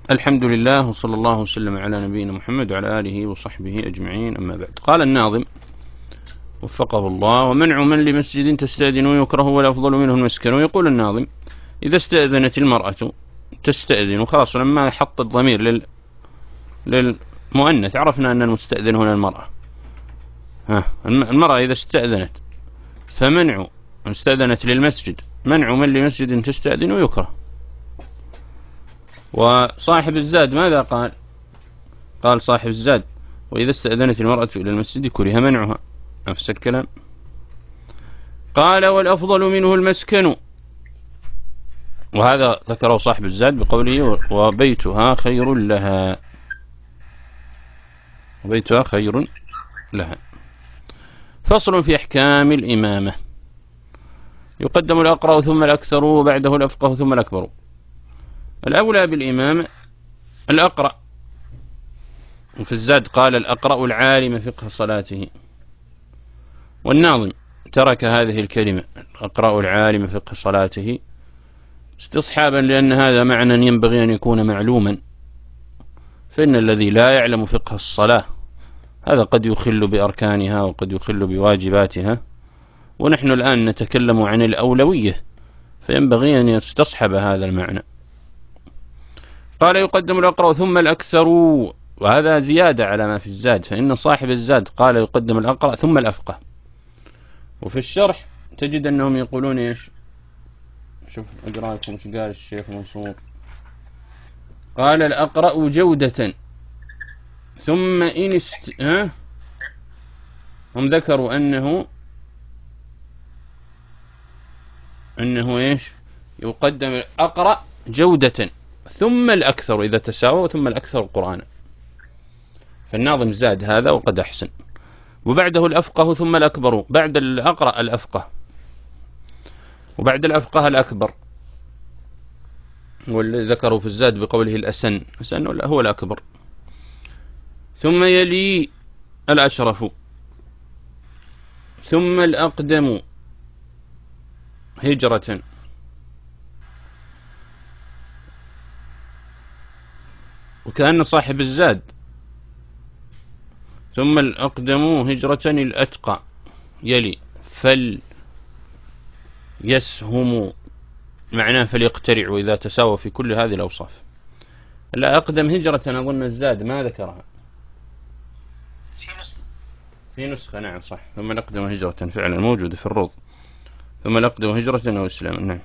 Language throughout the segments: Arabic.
الحمد لله وصلى الله وسلم على نبينا محمد وعلى آله وصحبه أجمعين، أما بعد. قال الناظم وفقه الله: ومنع من لمسجد تستأذن يكره والأفضل منه المسكن. ويقول الناظم: إذا استأذنت المرأة تستأذن، خلاص لما حط الضمير للمؤنث عرفنا أن المستأذن هنا المرأة. المرأة إذا استأذنت فمنع استأذنت للمسجد، منع من لمسجد تستأذن يكره. وصاحب الزاد ماذا قال؟ قال صاحب الزاد: وإذا استأذنت المرأة إلى المسجد كره منعها، نفس الكلام. قال: والأفضل منه المسكن. وهذا ذكره صاحب الزاد بقوله: وبيتها خير لها، وبيتها خير لها. فصل في أحكام الإمامة: يقدم الأقرأ ثم الأكثر وبعده الأفقه ثم الأكبر. الأولى بالإمام الأقرأ، وفي الزاد قال: الأقرأ العالم فقه صلاته. والناظم ترك هذه الكلمة الأقرأ العالم فقه صلاته استصحابا، لأن هذا معنى ينبغي أن يكون معلوما، فإن الذي لا يعلم فقه الصلاة هذا قد يخل بأركانها وقد يخل بواجباتها، ونحن الآن نتكلم عن الأولوية، فينبغي أن يستصحب هذا المعنى. قال: يقدم الأقرأ ثم الأكثر، وهذا زيادة على ما في الزاد، فإن صاحب الزاد قال: يقدم الأقرأ ثم الأفقه. وفي الشرح تجد أنهم يقولون إيش؟ شوف أقرأ لكم ايش قال الشيخ منصور. قال: الأقرأ جودة، ثم إن هم ذكروا أنه إيش؟ يقدم الأقرأ جودة ثم الأكثر إذا تساوى، ثم الأكثر قرآنا. فالناظم زاد هذا وقد أحسن. وبعده الأفقه ثم الأكبر، بعد الأقرأ الأفقه، وبعد الأفقه الأكبر، والذي ذكروا في الزاد بقوله الأسن، أسن هو الأكبر. ثم يلي الأشرف، ثم الأقدم هجرة. وكأن صاحب الزاد ثم الأقدم هجرة الأتقى يلي يسهم، معناه فليقترع، وإذا تساوى في كل هذه الأوصاف. لا أقدم هجرة أظن الزاد ما ذكرها في نسخة. نعم صح، ثم الأقدم هجرة فعلا موجود في الروض، ثم الأقدم هجرة أو إسلام. نعم.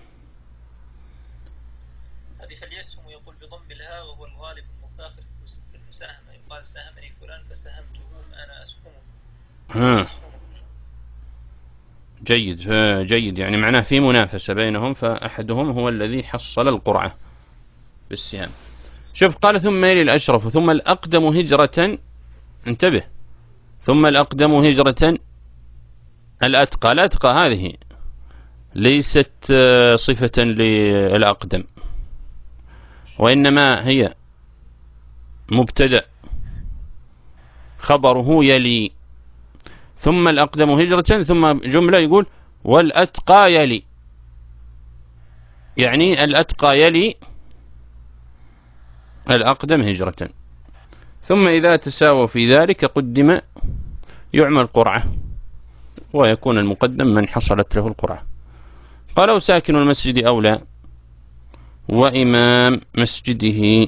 هذه فليسهم يقول بضم الهاء وهو الغالب المفاخر في المساهمة، يقال ساهمني فلان فساهمته أنا أسهمه. جيد، يعني معناه في منافسة بينهم، فأحدهم هو الذي حصل القرعة بالسهام. شوف قال: ثم يلي الأشرف، ثم الأقدم هجرة، انتبه، ثم الأقدم هجرة الأتقى. الأتقى هذه ليست صفة للأقدم، وإنما هي مبتدأ خبره يلي، ثم الأقدم هجرة، ثم جملة يقول: والأتقى يلي، يعني الأتقى يلي الأقدم هجرة. ثم إذا تساوى في ذلك قدم، يعمل قرعة، ويكون المقدم من حصلت له القرعة. قالوا: ساكن المسجد أولى وإمام مسجده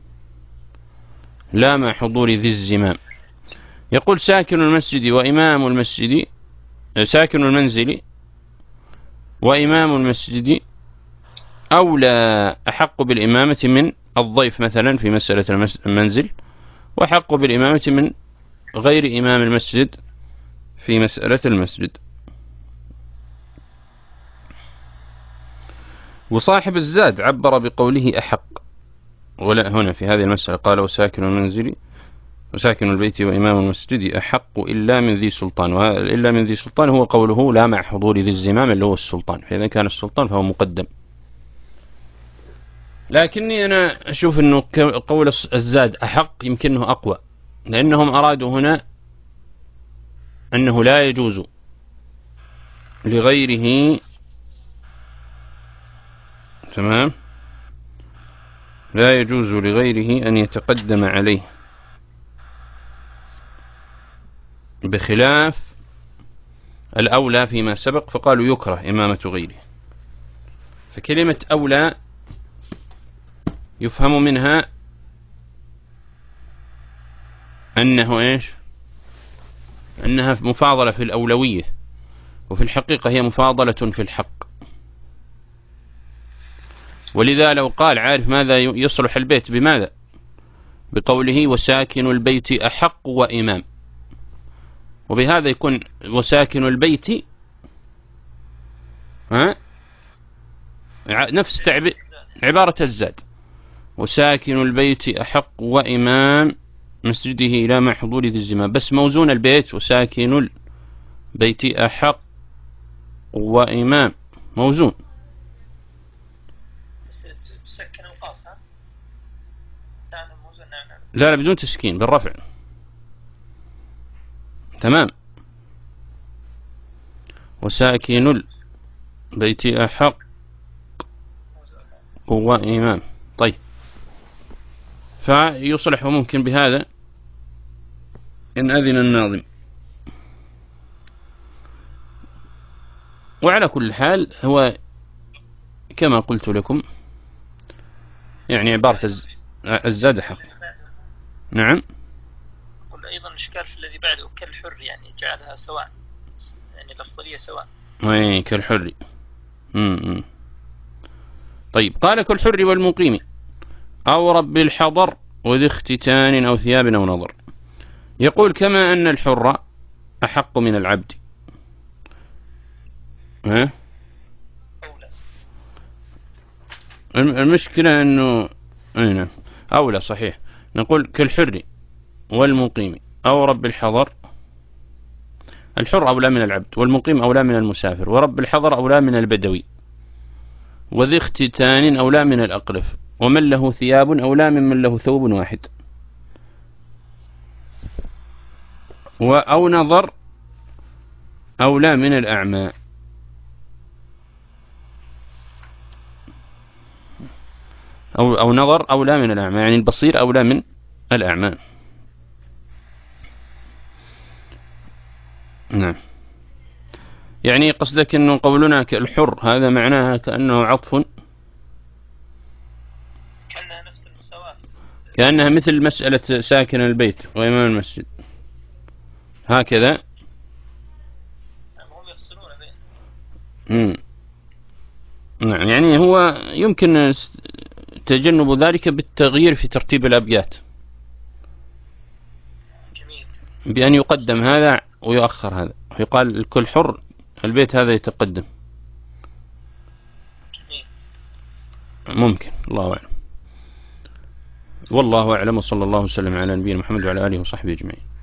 لا مع حضور ذي الزمام. يقول: ساكن المسجد وإمام المسجد، ساكن المنزل وإمام المسجد أولى، أحق بالإمامة من الضيف مثلا في مسألة المنزل، وأحق بالإمامة من غير إمام المسجد في مسألة المسجد. وصاحب الزاد عبر بقوله أحق، ولا هنا في هذه المسألة قال: وساكن المنزل وساكن البيت وإمام المسجد أحق إلا من ذي سلطان. وإلا من ذي سلطان هو قوله لا مع حضور ذي الزمام اللي هو السلطان، فإذا كان السلطان فهو مقدم. لكني أنا أشوف أنه قول الزاد أحق يمكنه أقوى، لأنهم أرادوا هنا أنه لا يجوز لغيره، تمام، لا يجوز لغيره أن يتقدم عليه، بخلاف الأولى فيما سبق فقالوا يكره إمامة غيره. فكلمة أولى يفهم منها أنه إيش؟ أنها مفاضلة في الأولوية، وفي الحقيقة هي مفاضلة في الحق. ولذا لو قال عارف ماذا يصلح البيت بماذا؟ بقوله وساكن البيت أحق وإمام، وبهذا يكون وساكن البيت نفس عبارة الزاد، وساكن البيت أحق وإمام مسجده إلى مع حضور ذي الزمان، بس موزون البيت وساكن البيت أحق وإمام موزون. تسكن القاف لا بدون تسكين بالرفع. تمام. وساكن البيت أحق وإمام. طيب، فيصلح ممكن بهذا إن أذن الناظم. وعلى كل حال هو كما قلت لكم يعني عبارة الزاد حق. نعم. قل أيضا الإشكال في الذي بعده كالحر، يعني جعلها سواء، يعني الأفضلية سواء. كالحر. طيب، قال كالحر والمقيم أو رب الحضر وذي اختتان أو ثياب أو نظر. يقول كما أن الحر أحق من العبد. المشكلة أنه أولى صحيح. نقول كالحر والمقيم أو رب الحضر. الحر أولى من العبد، والمقيم أولى من المسافر، ورب الحضر أولى من البدوي، وذي اختتان أولى من الأقرف، ومن له ثياب أولى من له ثوب واحد، أو نظر أولى من الأعمى. أو نظر أولى من الأعمى، يعني البصير أولى من الأعمى. نعم. يعني قصدك أنه قولنا كالحر هذا معناها كأنه عطف، كأنها نفس المساواة، كأنها مثل مسألة ساكن البيت وإمام المسجد هكذا. هم يفصلون بين. نعم. يعني هو يمكن تجنب ذلك بالتغيير في ترتيب الأبيات، جميل، بأن يقدم هذا ويؤخر هذا، يقال الكل حر البيت هذا يتقدم. جميل. ممكن. الله أعلم. والله أعلم، وصلى الله وسلم على نبينا محمد وعلى آله وصحبه أجمعين.